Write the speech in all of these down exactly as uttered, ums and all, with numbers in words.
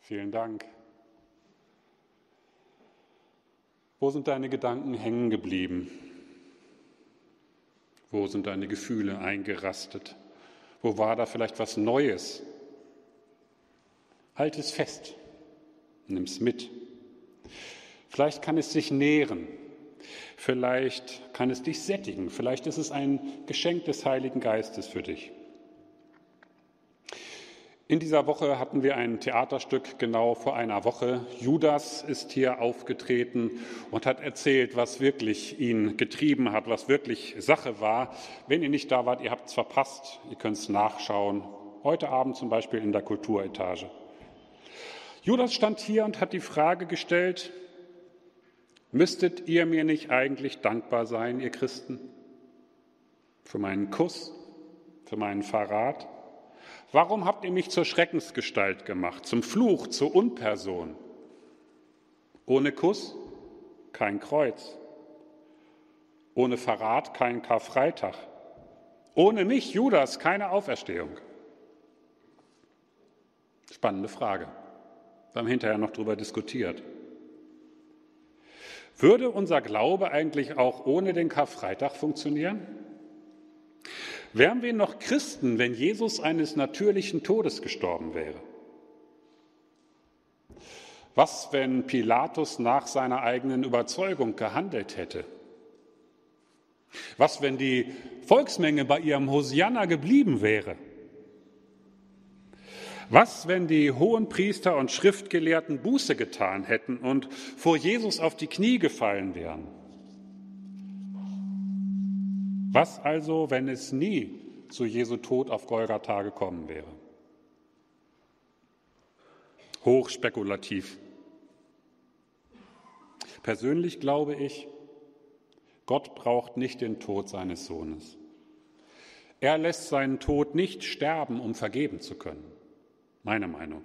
Vielen Dank. Wo sind deine Gedanken hängen geblieben? Wo sind deine Gefühle eingerastet? Wo war da vielleicht was Neues? Halt es fest, nimm es mit. Vielleicht kann es dich nähren, vielleicht kann es dich sättigen, vielleicht ist es ein Geschenk des Heiligen Geistes für dich. In dieser Woche hatten wir ein Theaterstück, genau vor einer Woche. Judas ist hier aufgetreten und hat erzählt, was wirklich ihn getrieben hat, was wirklich Sache war. Wenn ihr nicht da wart, ihr habt es verpasst, ihr könnt es nachschauen. Heute Abend zum Beispiel in der Kulturetage. Judas stand hier und hat die Frage gestellt: Müsstet ihr mir nicht eigentlich dankbar sein, ihr Christen? Für meinen Kuss, für meinen Verrat? Warum habt ihr mich zur Schreckensgestalt gemacht, zum Fluch, zur Unperson? Ohne Kuss kein Kreuz, ohne Verrat kein Karfreitag, ohne mich, Judas, keine Auferstehung. Spannende Frage. Wir haben hinterher noch darüber diskutiert. Würde unser Glaube eigentlich auch ohne den Karfreitag funktionieren? Wären wir noch Christen, wenn Jesus eines natürlichen Todes gestorben wäre? Was, wenn Pilatus nach seiner eigenen Überzeugung gehandelt hätte? Was, wenn die Volksmenge bei ihrem Hosianna geblieben wäre? Was, wenn die Hohenpriester und Schriftgelehrten Buße getan hätten und vor Jesus auf die Knie gefallen wären? Was also, wenn es nie zu Jesu Tod auf Golgatha gekommen wäre? Hochspekulativ. Persönlich glaube ich, Gott braucht nicht den Tod seines Sohnes. Er lässt seinen Tod nicht sterben, um vergeben zu können. Meine Meinung.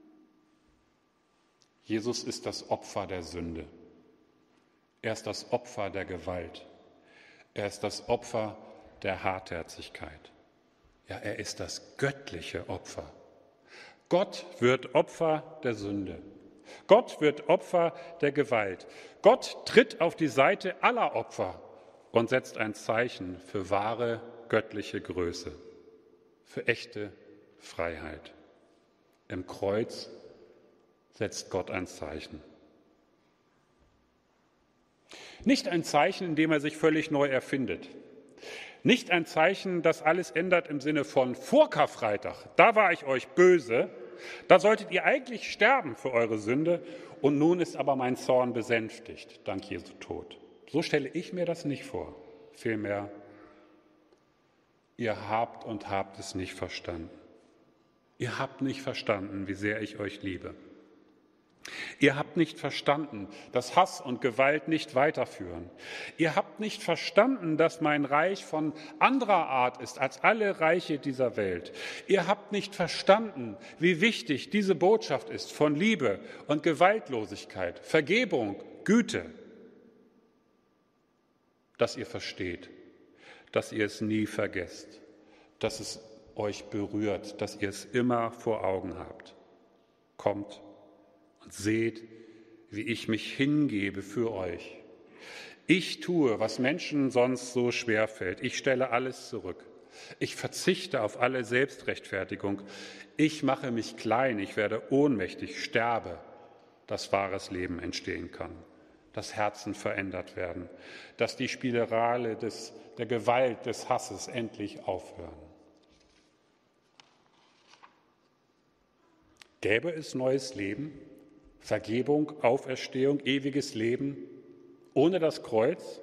Jesus ist das Opfer der Sünde. Er ist das Opfer der Gewalt. Er ist das Opfer der Hartherzigkeit. Ja, er ist das göttliche Opfer. Gott wird Opfer der Sünde. Gott wird Opfer der Gewalt. Gott tritt auf die Seite aller Opfer und setzt ein Zeichen für wahre göttliche Größe, für echte Freiheit. Im Kreuz setzt Gott ein Zeichen. Nicht ein Zeichen, in dem er sich völlig neu erfindet. Nicht ein Zeichen, das alles ändert im Sinne von vor Karfreitag. Da war ich euch böse, da solltet ihr eigentlich sterben für eure Sünde und nun ist aber mein Zorn besänftigt, dank Jesu Tod. So stelle ich mir das nicht vor. Vielmehr, ihr habt und habt es nicht verstanden. Ihr habt nicht verstanden, wie sehr ich euch liebe. Ihr habt nicht verstanden, dass Hass und Gewalt nicht weiterführen. Ihr habt nicht verstanden, dass mein Reich von anderer Art ist als alle Reiche dieser Welt. Ihr habt nicht verstanden, wie wichtig diese Botschaft ist von Liebe und Gewaltlosigkeit, Vergebung, Güte. Dass ihr versteht, dass ihr es nie vergesst, dass es euch berührt, dass ihr es immer vor Augen habt. Kommt und seht, wie ich mich hingebe für euch. Ich tue, was Menschen sonst so schwer fällt. Ich stelle alles zurück. Ich verzichte auf alle Selbstrechtfertigung. Ich mache mich klein, ich werde ohnmächtig, sterbe, dass wahres Leben entstehen kann, dass Herzen verändert werden, dass die Spirale des, der Gewalt, des Hasses endlich aufhören. Gäbe es neues Leben, Vergebung, Auferstehung, ewiges Leben ohne das Kreuz?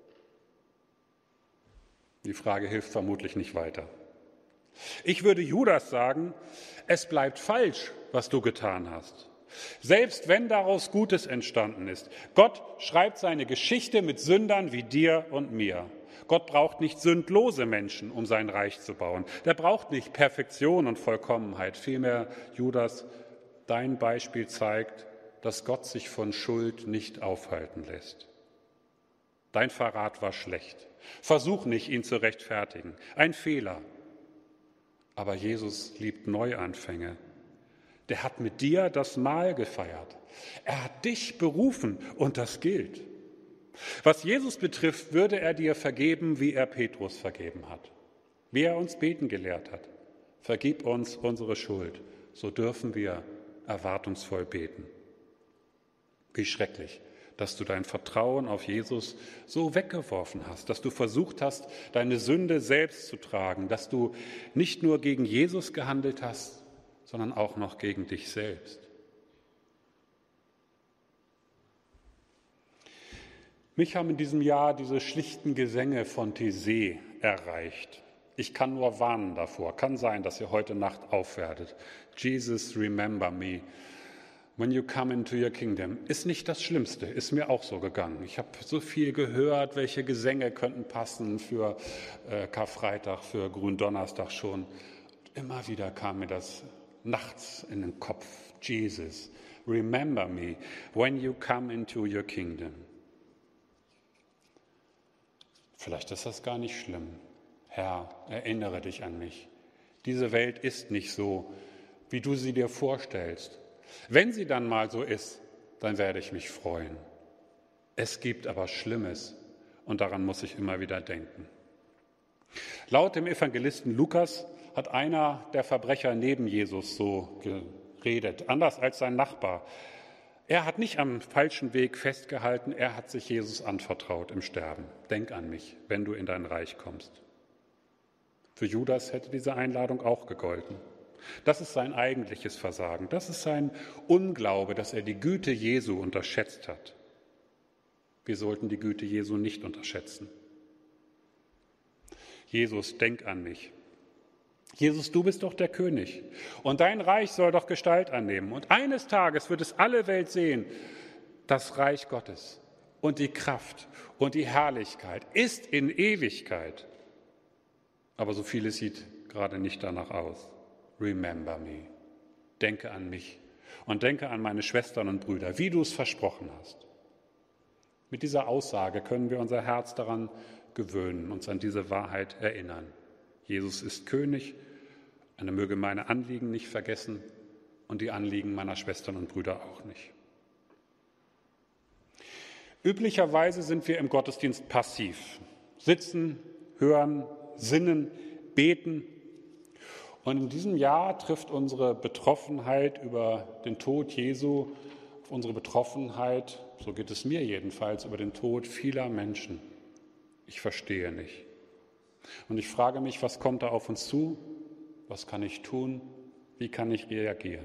Die Frage hilft vermutlich nicht weiter. Ich würde Judas sagen, es bleibt falsch, was du getan hast. Selbst wenn daraus Gutes entstanden ist. Gott schreibt seine Geschichte mit Sündern wie dir und mir. Gott braucht nicht sündlose Menschen, um sein Reich zu bauen. Der braucht nicht Perfektion und Vollkommenheit. Vielmehr, Judas, dein Beispiel zeigt, dass Gott sich von Schuld nicht aufhalten lässt. Dein Verrat war schlecht. Versuch nicht, ihn zu rechtfertigen. Ein Fehler. Aber Jesus liebt Neuanfänge. Der hat mit dir das Mahl gefeiert. Er hat dich berufen und das gilt. Was Jesus betrifft, würde er dir vergeben, wie er Petrus vergeben hat, wie er uns beten gelehrt hat. Vergib uns unsere Schuld, so dürfen wir erwartungsvoll beten. Wie schrecklich, dass du dein Vertrauen auf Jesus so weggeworfen hast, dass du versucht hast, deine Sünde selbst zu tragen, dass du nicht nur gegen Jesus gehandelt hast, sondern auch noch gegen dich selbst. Mich haben in diesem Jahr diese schlichten Gesänge von Taizé erreicht. Ich kann nur warnen davor. Kann sein, dass ihr heute Nacht aufwerdet. Jesus, remember me when you come into your kingdom. Ist nicht das Schlimmste, ist mir auch so gegangen. Ich habe so viel gehört, welche Gesänge könnten passen für äh, Karfreitag, für Gründonnerstag schon. Immer wieder kam mir das nachts in den Kopf. Jesus, remember me when you come into your kingdom. Vielleicht ist das gar nicht schlimm. Herr, erinnere dich an mich. Diese Welt ist nicht so, wie du sie dir vorstellst. Wenn sie dann mal so ist, dann werde ich mich freuen. Es gibt aber Schlimmes und daran muss ich immer wieder denken. Laut dem Evangelisten Lukas hat einer der Verbrecher neben Jesus so geredet, anders als sein Nachbar. Er hat nicht am falschen Weg festgehalten, er hat sich Jesus anvertraut im Sterben. Denk an mich, wenn du in dein Reich kommst. Für Judas hätte diese Einladung auch gegolten. Das ist sein eigentliches Versagen, das ist sein Unglaube, dass er die Güte Jesu unterschätzt hat. Wir sollten die Güte Jesu nicht unterschätzen. Jesus, denk an mich. Jesus, du bist doch der König und dein Reich soll doch Gestalt annehmen. Und eines Tages wird es alle Welt sehen, das Reich Gottes und die Kraft und die Herrlichkeit ist in Ewigkeit. Aber so vieles sieht gerade nicht danach aus. Remember me. Denke an mich und denke an meine Schwestern und Brüder, wie du es versprochen hast. Mit dieser Aussage können wir unser Herz daran gewöhnen, uns an diese Wahrheit erinnern. Jesus ist König, und er möge meine Anliegen nicht vergessen und die Anliegen meiner Schwestern und Brüder auch nicht. Üblicherweise sind wir im Gottesdienst passiv, sitzen, hören, sinnen, beten. Und in diesem Jahr trifft unsere Betroffenheit über den Tod Jesu auf unsere Betroffenheit, so geht es mir jedenfalls, über den Tod vieler Menschen. Ich verstehe nicht. Und ich frage mich, was kommt da auf uns zu? Was kann ich tun? Wie kann ich reagieren?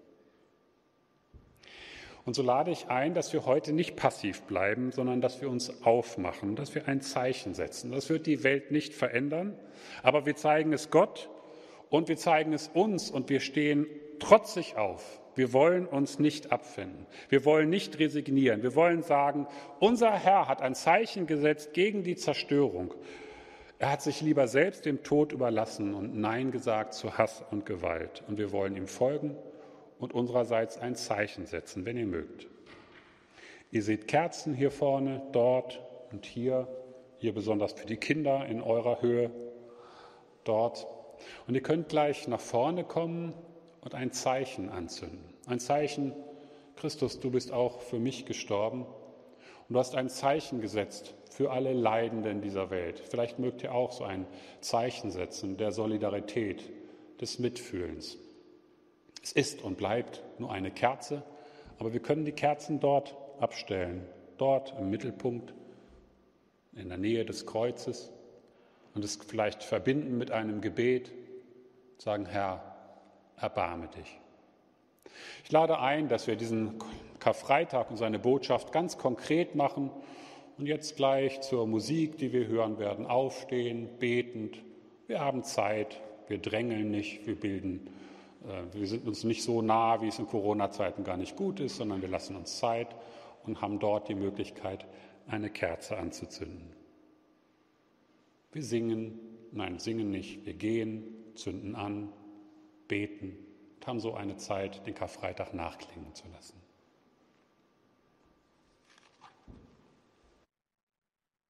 Und so lade ich ein, dass wir heute nicht passiv bleiben, sondern dass wir uns aufmachen, dass wir ein Zeichen setzen. Das wird die Welt nicht verändern, aber wir zeigen es Gott und wir zeigen es uns und wir stehen trotzig auf. Wir wollen uns nicht abfinden. Wir wollen nicht resignieren. Wir wollen sagen, unser Herr hat ein Zeichen gesetzt gegen die Zerstörung. Er hat sich lieber selbst dem Tod überlassen und Nein gesagt zu Hass und Gewalt. Und wir wollen ihm folgen und unsererseits ein Zeichen setzen, wenn ihr mögt. Ihr seht Kerzen hier vorne, dort und hier, hier besonders für die Kinder in eurer Höhe, dort. Und ihr könnt gleich nach vorne kommen und ein Zeichen anzünden. Ein Zeichen, Christus, du bist auch für mich gestorben und du hast ein Zeichen gesetzt für alle Leidenden dieser Welt. Vielleicht mögt ihr auch so ein Zeichen setzen der Solidarität, des Mitfühlens. Es ist und bleibt nur eine Kerze, aber wir können die Kerzen dort abstellen, dort im Mittelpunkt, in der Nähe des Kreuzes und es vielleicht verbinden mit einem Gebet, sagen, Herr, erbarme dich. Ich lade ein, dass wir diesen Karfreitag und seine Botschaft ganz konkret machen und jetzt gleich zur Musik, die wir hören werden, aufstehen, betend. Wir haben Zeit, wir drängeln nicht, wir bilden, äh, wir sind uns nicht so nah, wie es in Corona-Zeiten gar nicht gut ist, sondern wir lassen uns Zeit und haben dort die Möglichkeit, eine Kerze anzuzünden. Wir singen, nein, singen nicht, wir gehen, zünden an, beten und haben so eine Zeit, den Karfreitag nachklingen zu lassen.